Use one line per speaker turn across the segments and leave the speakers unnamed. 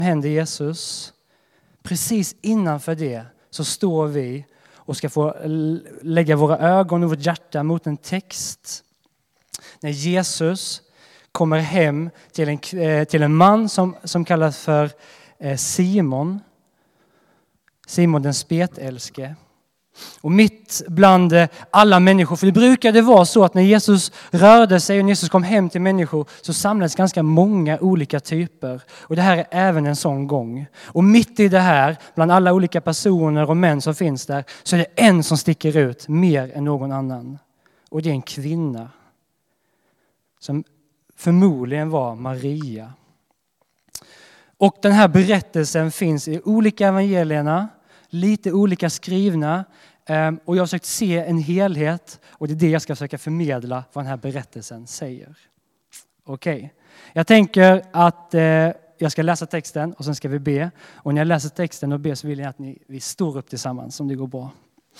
händer Jesus. Precis innanför det så står vi och ska få lägga våra ögon och vårt hjärta mot en text. När Jesus kommer hem till en man som kallas för Simon. Simon den spetälske. Och mitt bland alla människor, för det brukade vara så att när Jesus rörde sig och Jesus kom hem till människor så samlades ganska många olika typer. Och det här är även en sån gång. Och mitt i det här, bland alla olika personer och män som finns där, så är det en som sticker ut mer än någon annan. Och det är en kvinna som förmodligen var Maria. Och den här berättelsen finns i olika evangelierna, lite olika skrivna. Och jag har försökt se en helhet och det är det jag ska försöka förmedla vad den här berättelsen säger. Okej. Jag tänker att jag ska läsa texten och sen ska vi be. Och när jag läser texten och ber så vill jag att vi står upp tillsammans om det går bra.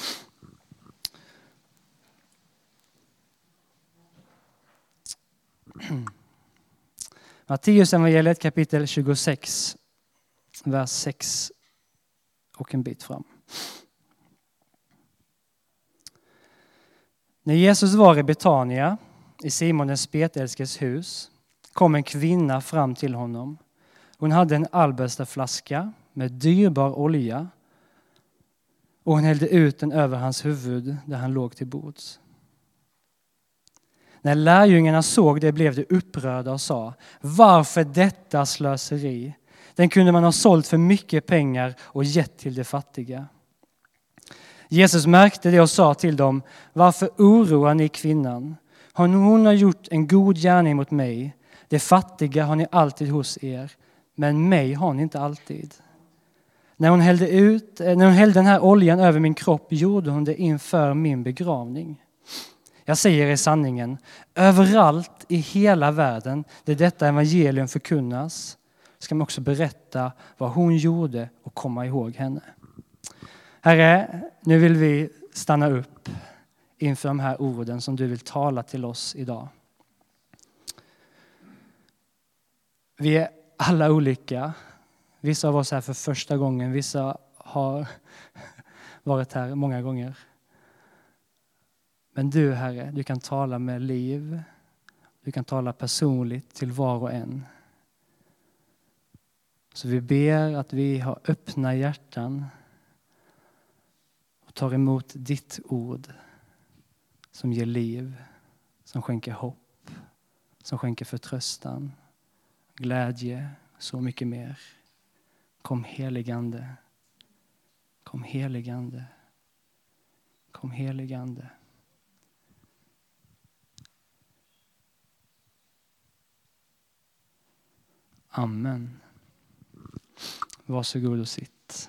Matteus evangeliet kapitel 26, vers 6 och en bit fram. När Jesus var i Betania, i Simon den spetälskes hus, kom en kvinna fram till honom. Hon hade en albasterflaska med dyrbar olja och hon hällde ut den över hans huvud där han låg till bords. När lärjungarna såg det blev de upprörda och sa: varför detta slöseri? Den kunde man ha sålt för mycket pengar och gett till de fattiga. Jesus märkte det och sa till dem: varför oroar ni kvinnan? Hon har gjort en god gärning mot mig. De fattiga har ni alltid hos er, men mig har ni inte alltid. När hon hällde den här oljan över min kropp gjorde hon det inför min begravning. Jag säger er sanningen, överallt i hela världen där detta evangelium förkunnas ska man också berätta vad hon gjorde och komma ihåg henne. Herre, nu vill vi stanna upp inför de här orden som du vill tala till oss idag. Vi är alla olika. Vissa av oss är här för första gången, vissa har varit här många gånger. Men du, Herre, du kan tala med liv. Du kan tala personligt till var och en. Så vi ber att vi har öppna hjärtan och tar emot ditt ord som ger liv, som skänker hopp, som skänker förtröstan, glädje, så mycket mer. Kom heligande, kom heligande, kom heligande. Amen. Varsågod och sitt.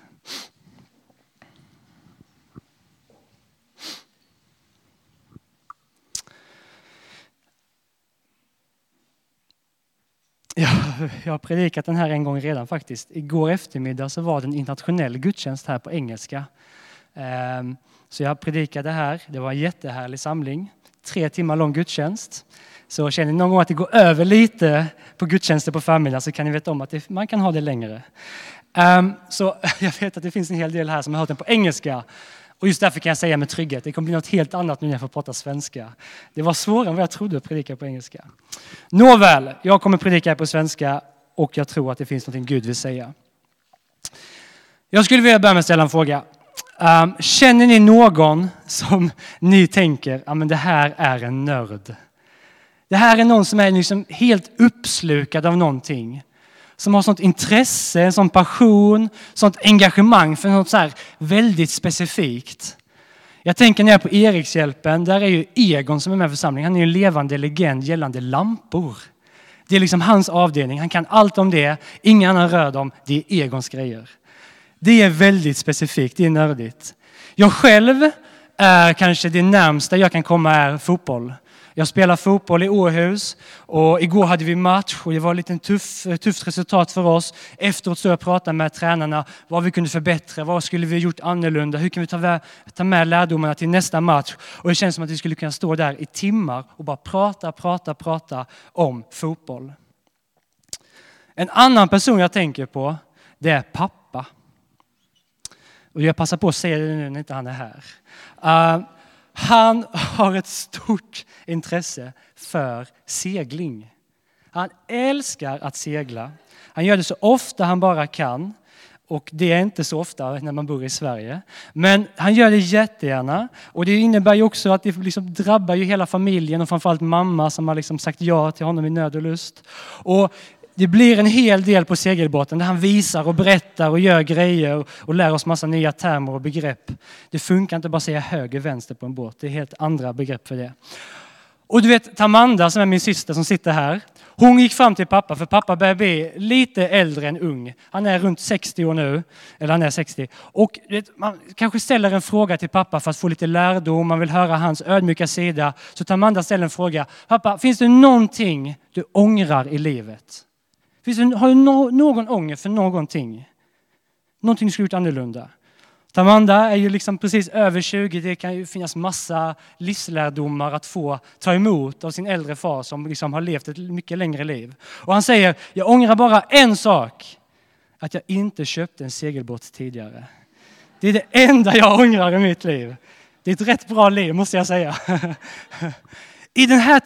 Jag har predikat den här en gång redan faktiskt. Igår eftermiddag så var det en internationell gudstjänst här på engelska. Så jag predikade här. Det var en jättehärlig samling. 3 timmar lång gudstjänst. Så känner ni någon gång att det går över lite på gudstjänster på förmiddagen så kan ni veta om att man kan ha det längre. Så jag vet att det finns en hel del här som har hört den på engelska. Och just därför kan jag säga med trygghet, det kommer bli något helt annat nu när jag får prata svenska. Det var svårare än vad jag trodde att predika på engelska. Nåväl, jag kommer predika på svenska och jag tror att det finns något Gud vill säga. Jag skulle vilja börja med att ställa en fråga. Känner ni någon som ni tänker, men det här är en nörd? Det här är någon som är liksom helt uppslukad av någonting. Som har sånt intresse, en sån passion, sånt engagemang för något så här väldigt specifikt. Jag tänker när jag är på Erikshjälpen, där är ju Egon som är med i församlingen. Han är ju en levande legend gällande lampor. Det är liksom hans avdelning, han kan allt om det. Ingen annan rör dem, det är Egons grejer. Det är väldigt specifikt, det är nördigt. Jag själv är kanske det närmsta jag kan komma är fotboll. Jag spelar fotboll i Åhus och igår hade vi match och det var lite tufft resultat för oss. Efteråt så jag pratade med tränarna vad vi kunde förbättra, vad skulle vi ha gjort annorlunda, hur kan vi ta med lärdomarna till nästa match. Och det känns som att vi skulle kunna stå där i timmar och bara prata om fotboll. En annan person jag tänker på, det är pappa. Och jag passar på att säga det nu när inte han är här. Han har ett stort intresse för segling. Han älskar att segla. Han gör det så ofta han bara kan. Och det är inte så ofta när man bor i Sverige. Men han gör det jättegärna. Och det innebär ju också att det liksom drabbar ju hela familjen. Och framförallt mamma som har liksom sagt ja till honom i nöd och lust. Och det blir en hel del på segelbåten där han visar och berättar och gör grejer. Och lär oss massa nya termer och begrepp. Det funkar inte bara att säga höger och vänster på en båt. Det är helt andra begrepp för det. Och du vet, Tamanda som är min syster som sitter här. Hon gick fram till pappa, för pappa börjar bli lite äldre än ung. Han är runt 60 år nu, eller han är 60. Och man kanske ställer en fråga till pappa för att få lite lärdom. Man vill höra hans ödmjuka sida. Så Tamanda ställer en fråga. Pappa, finns det någonting du ångrar i livet? Har du någon ånger för någonting? Någonting du skulle gjort annorlunda? Tamanda är ju liksom precis över 20. Det kan ju finnas massa livslärdomar att få ta emot av sin äldre far som liksom har levt ett mycket längre liv. Och han säger, jag ångrar bara en sak. Att jag inte köpte en segelbåt tidigare. Det är det enda jag ångrar i mitt liv. Det är ett rätt bra liv måste jag säga. I den här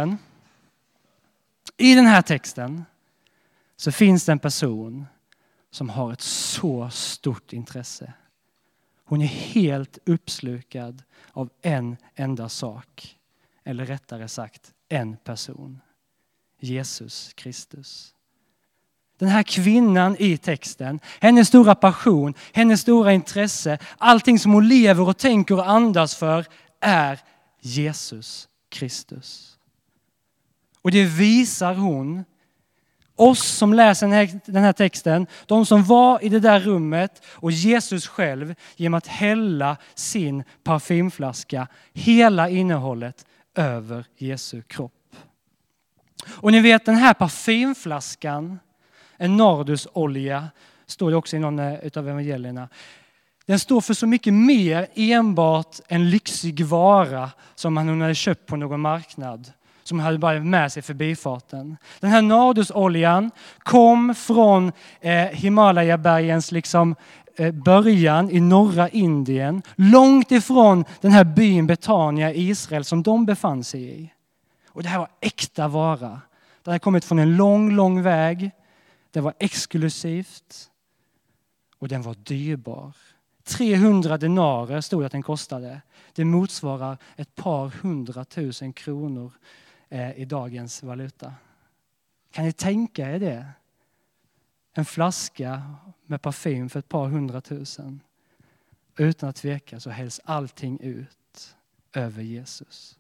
texten så finns det en person som har ett så stort intresse. Hon är helt uppslukad av en enda sak. Eller rättare sagt, en person. Jesus Kristus. Den här kvinnan i texten, hennes stora passion, hennes stora intresse, allting som hon lever och tänker och andas för är Jesus Kristus. Och det visar hon oss som läser den här texten, de som var i det där rummet och Jesus själv genom att hälla sin parfymflaska, hela innehållet över Jesu kropp. Och ni vet den här parfymflaskan, en nardusolja, står det också i någon av evangelierna. Den står för så mycket mer enbart en lyxig vara som hon hade köpt på någon marknad. Som hade bara med sig förbifarten. Den här nardusoljan kom från Himalaya-bergens början i norra Indien. Långt ifrån den här byn Betania i Israel som de befann sig i. Och det här var äkta vara. Det hade kommit från en lång väg. Det var exklusivt. Och den var dyrbar. 300 denarer stod att den kostade. Det motsvarar ett par 100 000 kronor i dagens valuta. Kan ni tänka er det? En flaska med parfym för ett par 100 000. Utan att tveka så hälls allting ut över Jesus.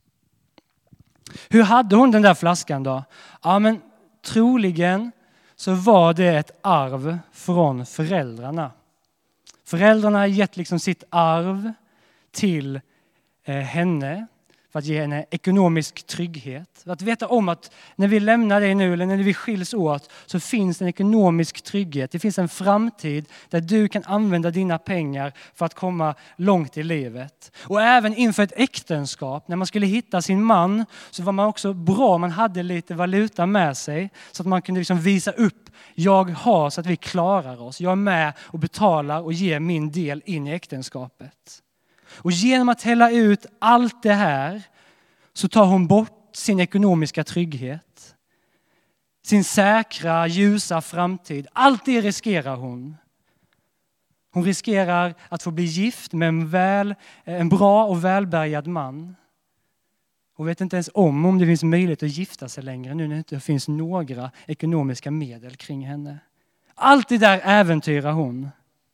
Hur hade hon den där flaskan då? Ja, men troligen så var det ett arv från föräldrarna. Föräldrarna har gett sitt arv till henne för att ge henne ekonomisk trygghet. För att veta om att när vi lämnar dig nu eller när vi skiljs åt så finns det en ekonomisk trygghet. Det finns en framtid där du kan använda dina pengar för att komma långt i livet. Och även inför ett äktenskap, när man skulle hitta sin man så var man också bra. Man hade lite valuta med sig så att man kunde visa upp. Jag har så att vi klarar oss. Jag är med och betalar och ger min del in i äktenskapet. Och genom att hälla ut allt det här så tar hon bort sin ekonomiska trygghet. Sin säkra, ljusa framtid. Allt det riskerar hon. Hon riskerar att få bli gift med en bra och välbärgad man. Hon vet inte ens om det finns möjlighet att gifta sig längre nu när det inte finns några ekonomiska medel kring henne. Allt det där äventyrar hon.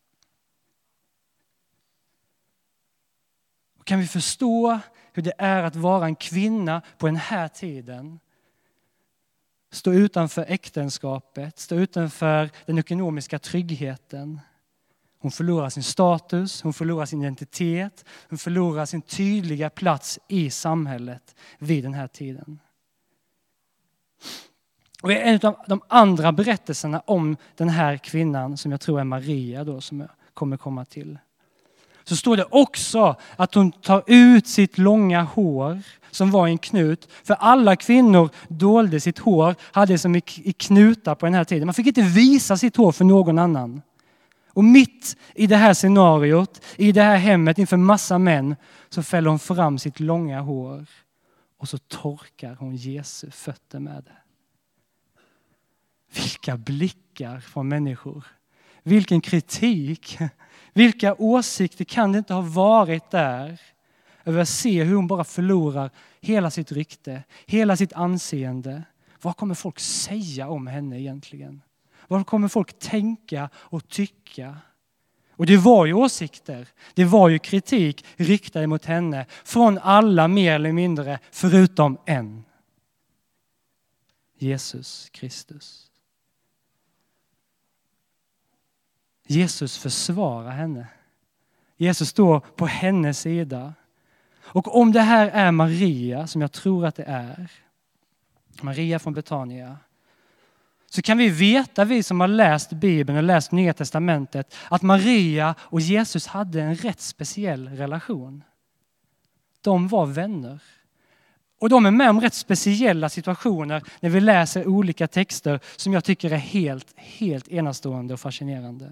Kan vi förstå hur det är att vara en kvinna på den här tiden? Stå utanför äktenskapet, stå utanför den ekonomiska tryggheten. Hon förlorar sin status, hon förlorar sin identitet, hon förlorar sin tydliga plats i samhället vid den här tiden. Och en av de andra berättelserna om den här kvinnan som jag tror är Maria då, som jag kommer komma till. så står det också att hon tar ut sitt långa hår som var i en knut. För alla kvinnor dolde sitt hår, hade som i knutar på den här tiden. Man fick inte visa sitt hår för någon annan. Och mitt i det här scenariot, i det här hemmet inför massa män, så fäller hon fram sitt långa hår och så torkar hon Jesu fötter med det. Vilka blickar från människor. Vilken kritik. Vilka åsikter kan det inte ha varit där över att se hur hon bara förlorar hela sitt rykte, hela sitt anseende. Vad kommer folk säga om henne egentligen? Vad kommer folk tänka och tycka? Och det var ju åsikter, det var ju kritik riktad mot henne från alla mer eller mindre förutom en. Jesus Kristus. Jesus försvarar henne. Jesus står på hennes sida. Och om det här är Maria, som jag tror att det är, Maria från Betania, så kan vi veta, vi som har läst Bibeln och läst Nya Testamentet, att Maria och Jesus hade en rätt speciell relation. De var vänner. Och de är med om rätt speciella situationer när vi läser olika texter som jag tycker är helt enastående och fascinerande.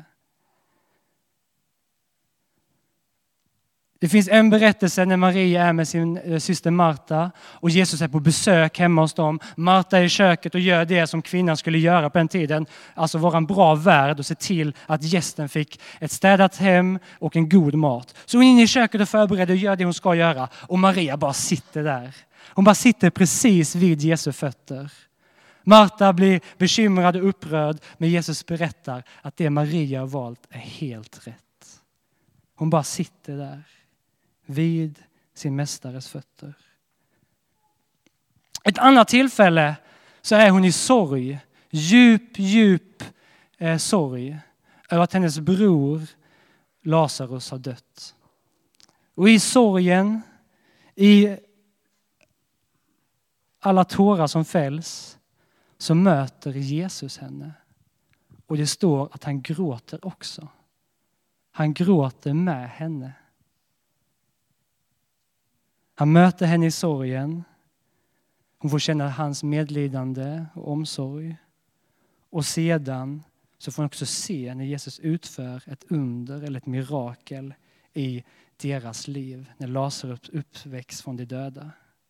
Det finns en berättelse när Maria är med sin syster Marta och Jesus är på besök hemma hos dem. Marta är i köket och gör det som kvinnan skulle göra på den tiden. Alltså vara en bra värd och se till att gästen fick ett städat hem och en god mat. Så hon är inne i köket och förbereder och gör det hon ska göra. Och Maria bara sitter där. Hon bara sitter precis vid Jesu fötter. Marta blir bekymrad och upprörd, men Jesus berättar att det Maria har valt är helt rätt. Hon bara sitter där vid sin mästares fötter. Ett annat tillfälle så är hon i sorg. Djup sorg över att hennes bror Lazarus har dött. Och i sorgen, i alla tårar som fälls, så möter Jesus henne. Och det står att han gråter också. Han gråter med henne. Han möter henne i sorgen. Hon får känna hans medlidande och omsorg. Och sedan så får hon också se när Jesus utför ett under eller ett mirakel i deras liv. När Lazarus uppväcks från de döda.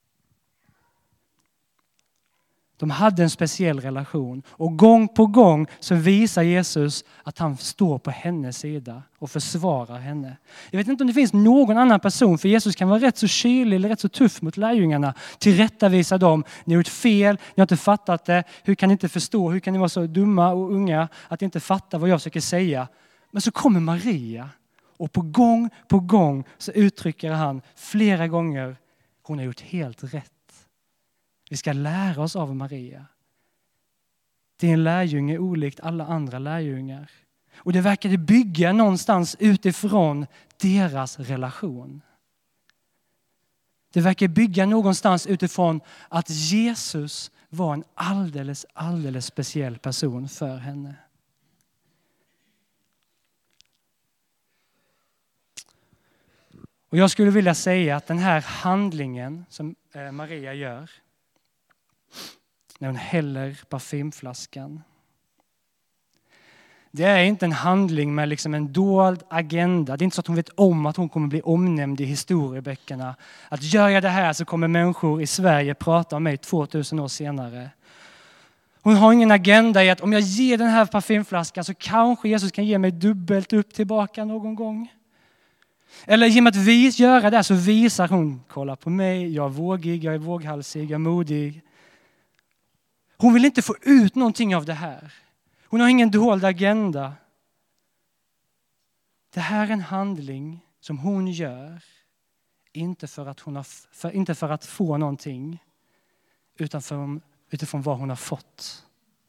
De hade en speciell relation. Och gång på gång så visar Jesus att han står på hennes sida och försvarar henne. Jag vet inte om det finns någon annan person, för Jesus kan vara rätt så kylig eller rätt så tuff mot lärjungarna. Tillrättavisa dem. Ni har gjort fel, ni har inte fattat det. Hur kan ni inte förstå? Hur kan ni vara så dumma och unga att inte fatta vad jag försöker säga? Men så kommer Maria och på gång så uttrycker han flera gånger: hon har gjort helt rätt. Vi ska lära oss av Maria. Det är en lärjunge olikt alla andra lärjungar. Och det verkade bygga någonstans utifrån deras relation. Det verkar bygga någonstans utifrån att Jesus var en alldeles speciell person för henne. Och jag skulle vilja säga att den här handlingen som Maria gör, när hon häller parfymflaskan, det är inte en handling med liksom en dold agenda. Det är inte så att hon vet om att hon kommer bli omnämnd i historieböckerna. Att gör jag det här så kommer människor i Sverige prata om mig 2000 år senare. Hon har ingen agenda i att om jag ger den här parfymflaskan så kanske Jesus kan ge mig dubbelt upp tillbaka någon gång. Eller genom att göra det så visar hon: kolla på mig, jag är vågig, jag är våghalsig, jag är modig. Hon vill inte få ut någonting av det här. Hon har ingen dold agenda. Det här är en handling som hon gör, inte för att få någonting, utan utifrån vad hon har fått.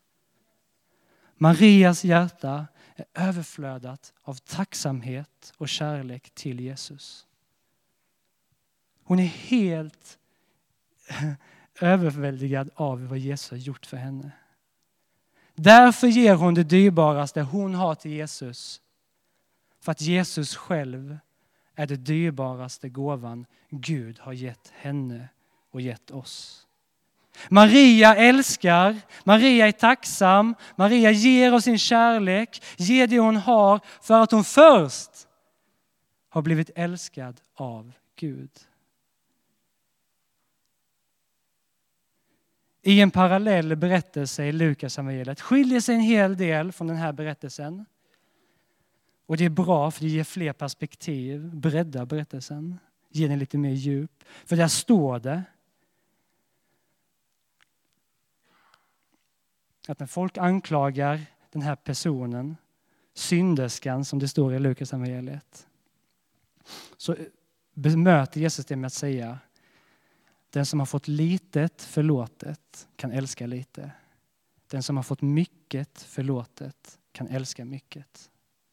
Marias hjärta är överflödat av tacksamhet och kärlek till Jesus. Hon är helt överväldigad av vad Jesus har gjort för henne. Därför ger hon det dyrbaraste hon har till Jesus. För att Jesus själv är det dyrbaraste gåvan Gud har gett henne och gett oss. Maria älskar, Maria är tacksam, Maria ger oss sin kärlek, ger det hon har för att hon först har blivit älskad av Gud. I en parallell berättelse i Lukas evangeliet skiljer sig en hel del från den här berättelsen. Och det är bra för det ger fler perspektiv, breddar berättelsen, ger den lite mer djup. För där står det att när folk anklagar den här personen, synderskan som det står i Lukas evangeliet, så bemöter Jesus det med att säga: den som har fått litet förlåtet kan älska lite. Den som har fått mycket förlåtet kan älska mycket.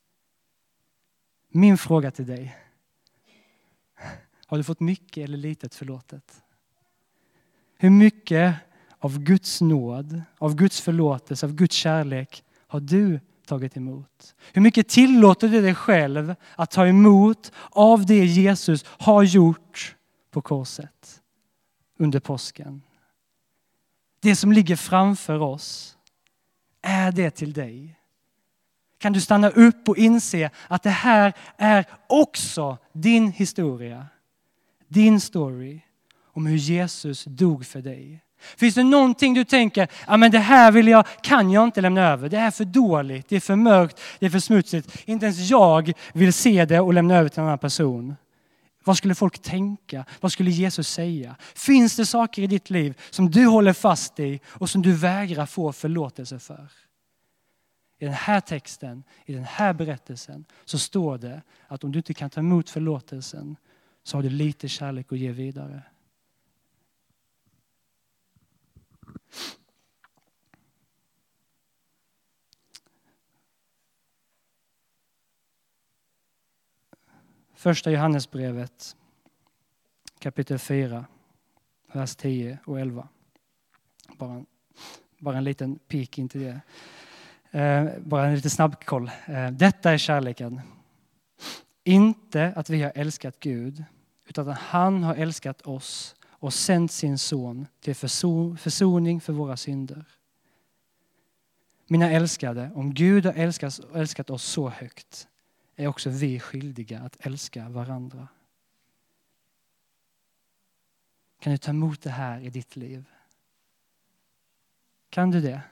Min fråga till dig: har du fått mycket eller litet förlåtet? Hur mycket av Guds nåd, av Guds förlåtelse, av Guds kärlek har du tagit emot? Hur mycket tillåter du dig själv att ta emot av det Jesus har gjort på korset under påsken? Det som ligger framför oss, är det till dig? Kan du stanna upp och inse att det här är också din historia, din story om hur Jesus dog för dig? Finns det någonting du tänker, ja men det här kan jag inte lämna över. Det är för dåligt, det är för mörkt, det är för smutsigt. Inte ens jag vill se det och lämna över till en annan person. Vad skulle folk tänka? Vad skulle Jesus säga? Finns det saker i ditt liv som du håller fast i och som du vägrar få förlåtelse för? I den här texten, i den här berättelsen så står det att om du inte kan ta emot förlåtelsen så har du lite kärlek att ge vidare. Första Johannesbrevet kapitel 4, vers 10 och 11. Bara en liten pik in till det. Bara en liten snabbkoll. Detta är kärleken. Inte att vi har älskat Gud, utan att han har älskat oss och sänt sin son till försoning för våra synder. Mina älskade, om Gud har älskat oss så högt, är också vi skyldiga att älska varandra. Kan du ta emot det här i ditt liv? Kan du det?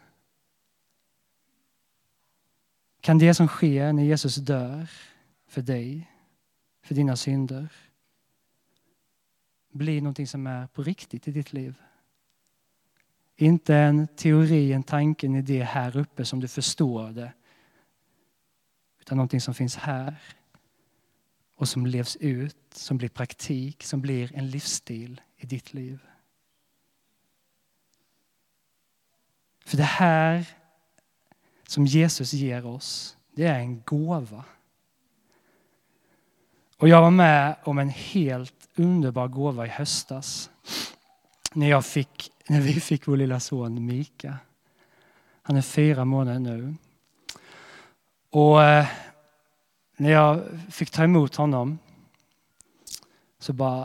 Kan det som sker när Jesus dör för dig, för dina synder, bli någonting som är på riktigt i ditt liv? Inte en teori, en tanke, en idé här uppe som du förstår det, utan någonting som finns här och som levs ut, som blir praktik, som blir en livsstil i ditt liv. För det här som Jesus ger oss, det är en gåva. Och jag var med om en helt underbar gåva i höstas. När vi fick vår lilla son Mika. Han är 4 månader nu. Och när jag fick ta emot honom så bara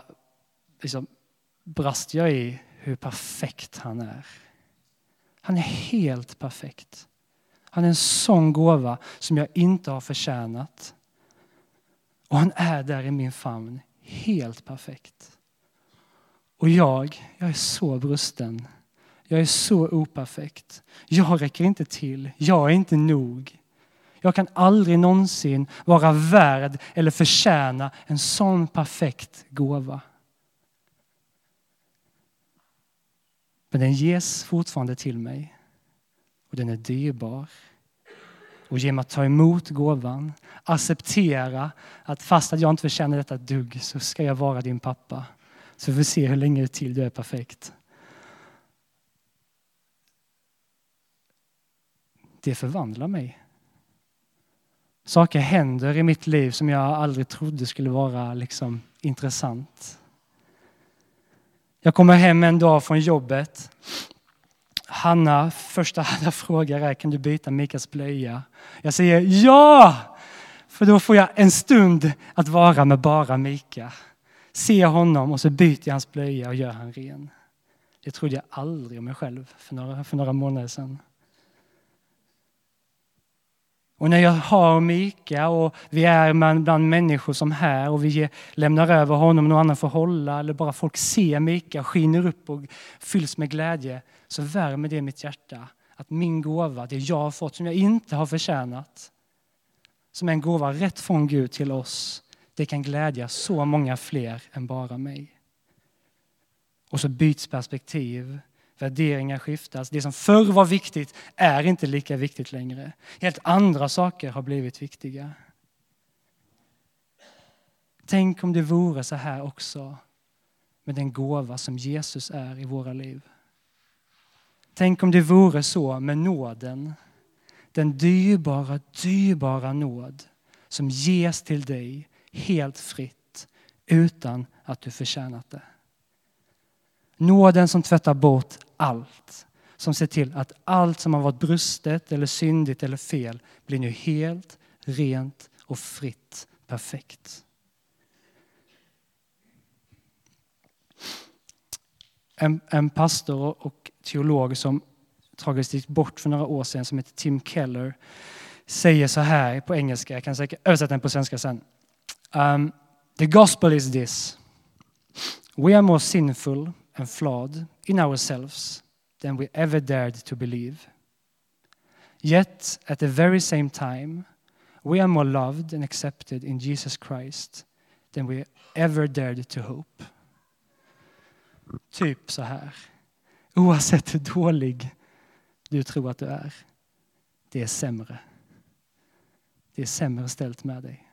brast jag i hur perfekt han är. Han är helt perfekt. Han är en sån gåva som jag inte har förtjänat. Och han är där i min famn helt perfekt. Och jag är så brusten. Jag är så operfekt. Jag räcker inte till. Jag är inte nog. Jag kan aldrig någonsin vara värd eller förtjäna en sån perfekt gåva. Men den ges fortfarande till mig. Och den är dyrbar. Och genom att ta emot gåvan, acceptera att fast att jag inte förtjänar detta dugg så ska jag vara din pappa. Så vi får se hur länge till du är perfekt. Det förvandlar mig. Saker händer i mitt liv som jag aldrig trodde skulle vara intressant. Jag kommer hem en dag från jobbet. Första Hanna frågar är: kan du byta Mikas blöja? Jag säger ja! För då får jag en stund att vara med bara Mika. Se honom och så byter jag hans blöja och gör han ren. Det trodde jag aldrig om mig själv för några månader sedan. Och när jag har Mika och vi är bland människor som här och vi lämnar över honom och någon annan får hålla eller bara folk ser Mika skiner upp och fylls med glädje, så värmer det mitt hjärta att min gåva, det jag har fått som jag inte har förtjänat, som är en gåva rätt från Gud till oss, det kan glädja så många fler än bara mig. Och så byts perspektiv, värderingar skiftas. Det som förr var viktigt är inte lika viktigt längre. Helt andra saker har blivit viktiga. Tänk om det vore så här också med den gåva som Jesus är i våra liv. Tänk om det vore så med nåden. Den dyrbara nåd som ges till dig helt fritt utan att du förtjänat det. Nåden som tvättar bort allt. Som ser till att allt som har varit brustet eller syndigt eller fel blir nu helt, rent och fritt, perfekt. En pastor och teolog som tragiskt gick bort för några år sedan som heter Tim Keller säger så här på engelska. Jag kan säkert översätta den på svenska sen. The gospel is this. We are more sinful and flawed in ourselves than we ever dared to believe. Yet, at the very same time, we are more loved and accepted in Jesus Christ than we ever dared to hope. Typ så här. Oavsett hur dålig du tror att du är, det är sämre. Det är sämre ställt med dig.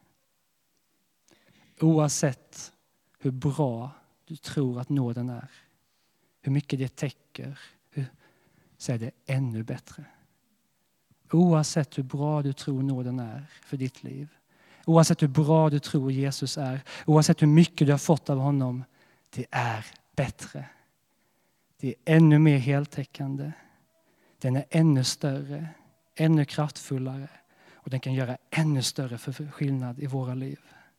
Oavsett hur bra du tror att nåden är, hur mycket det täcker, så är det ännu bättre. Oavsett hur bra du tror nåden är för ditt liv, oavsett hur bra du tror Jesus är, oavsett hur mycket du har fått av honom, det är bättre. Det är ännu mer heltäckande. Den är ännu större, ännu kraftfullare och den kan göra ännu större skillnad i våra liv.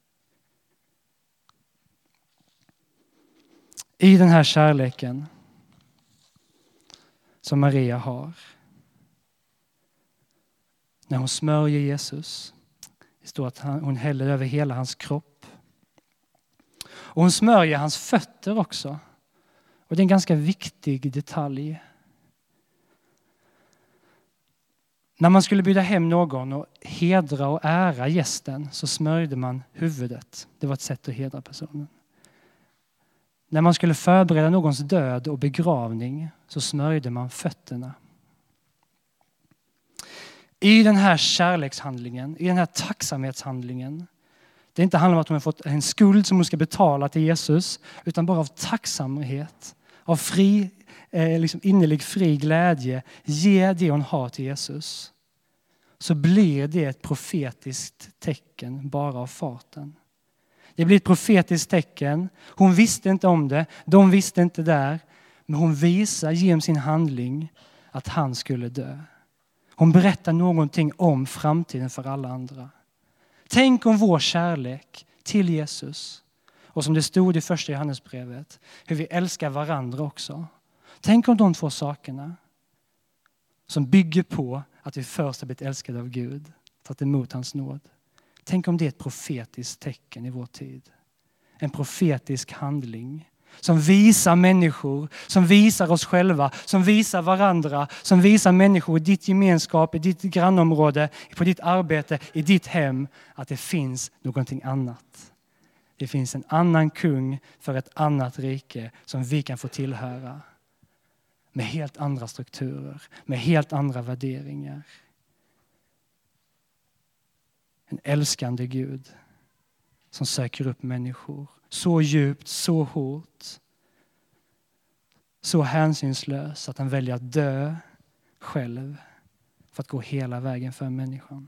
I den här kärleken som Maria har, när hon smörjer Jesus, det står att hon häller över hela hans kropp. Och hon smörjer hans fötter också. Och det är en ganska viktig detalj. När man skulle bjuda hem någon och hedra och ära gästen så smörjde man huvudet. Det var ett sätt att hedra personen. När man skulle förbereda någons död och begravning så smörjde man fötterna. I den här kärlekshandlingen, i den här tacksamhetshandlingen, det inte handlar om att hon har fått en skuld som hon ska betala till Jesus, utan bara av tacksamhet, av innerlig fri glädje, ge det hon har till Jesus. Så blir det ett profetiskt tecken bara av farten. Det blir ett profetiskt tecken. Hon visste inte om det, de visste inte där, men hon visar genom sin handling att han skulle dö. Hon berättar någonting om framtiden för alla andra. Tänk om vår kärlek till Jesus, och som det stod i första Johannesbrevet, hur vi älskar varandra också. Tänk om de två sakerna som bygger på att vi först har blivit älskade av Gud, tagit emot hans nåd. Tänk om det är ett profetiskt tecken i vår tid. En profetisk handling som visar människor, som visar oss själva, som visar varandra, som visar människor i ditt gemenskap, i ditt grannområde, på ditt arbete, i ditt hem, att det finns någonting annat. Det finns en annan kung för ett annat rike som vi kan få tillhöra. Med helt andra strukturer, med helt andra värderingar. En älskande Gud som söker upp människor. Så djupt, så hårt. Så hänsynslös att han väljer att dö själv för att gå hela vägen för människan.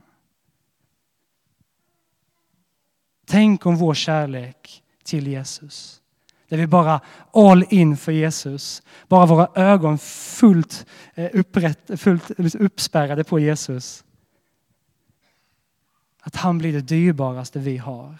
Tänk om vår kärlek till Jesus. Där vi bara all in för Jesus. Bara våra ögon fullt uppspärrade på Jesus. Att han blir det dyrbaraste vi har.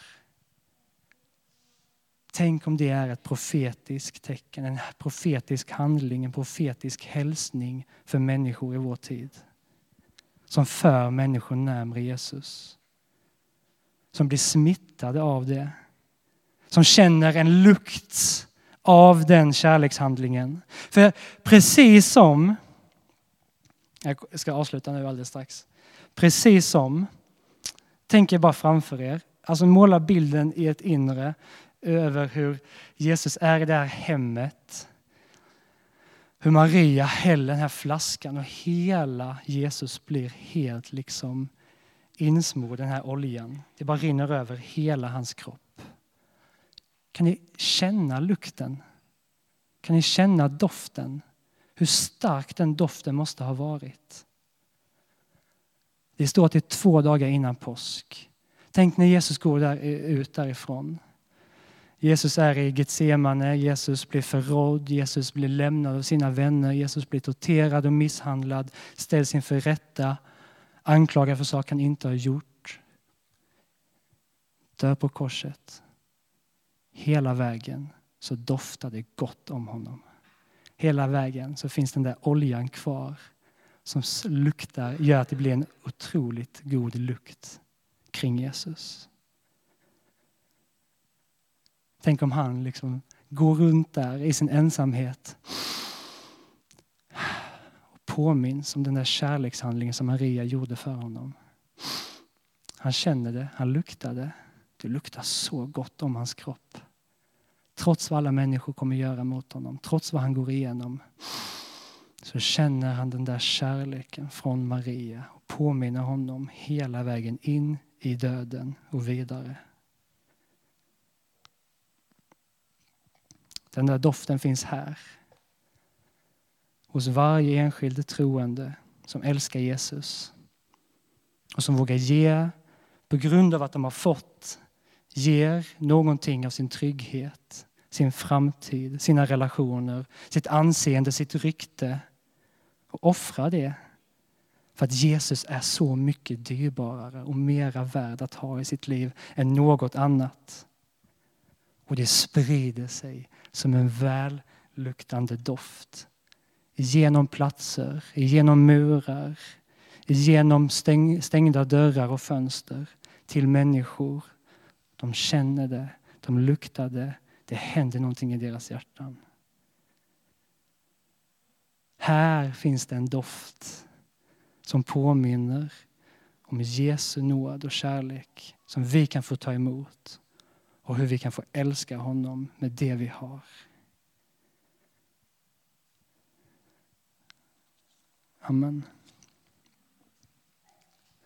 Tänk om det är ett profetiskt tecken, en profetisk handling, en profetisk hälsning för människor i vår tid. Som för människor närmare Jesus. Som blir smittade av det. Som känner en lukt av den kärlekshandlingen. För precis som, jag ska avsluta nu alldeles strax. Precis som, tänk er bara framför er. Alltså måla bilden i ett inre över hur Jesus är i det här hemmet. Hur Maria häller den här flaskan och hela Jesus blir helt liksom insmord den här oljan. Det bara rinner över hela hans kropp. Kan ni känna lukten? Kan ni känna doften? Hur stark den doften måste ha varit. Det står att det är 2 dagar innan påsk. Tänk när Jesus går ut därifrån. Jesus är i Getsemane, Jesus blir förrådd, Jesus blir lämnad av sina vänner, Jesus blir torterad och misshandlad, ställs inför rätta, anklagad för saker han inte har gjort. Dör på korset. Hela vägen så doftar det gott om honom. Hela vägen så finns den där oljan kvar som luktar, gör att det blir en otroligt god lukt kring Jesus. Tänk om han liksom går runt där i sin ensamhet och påminns om den där kärlekshandlingen som Maria gjorde för honom. Han känner det, han luktar det. Det luktar så gott om hans kropp. Trots vad alla människor kommer göra mot honom, trots vad han går igenom, så känner han den där kärleken från Maria och påminner honom hela vägen in i döden och vidare. Den där doften finns här. Hos varje enskild troende som älskar Jesus. Och som vågar ge på grund av att de har fått. Ger någonting av sin trygghet, sin framtid, sina relationer, sitt anseende, sitt rykte. Och offra det. För att Jesus är så mycket dyrbarare och mera värd att ha i sitt liv än något annat. Och det sprider sig som en välluktande doft. Genom platser, genom murar, genom stängda dörrar och fönster till människor. De känner det, de luktar det, det händer någonting i deras hjärtan. Här finns det en doft som påminner om Jesu nåd och kärlek som vi kan få ta emot. Och hur vi kan få älska honom med det vi har. Amen.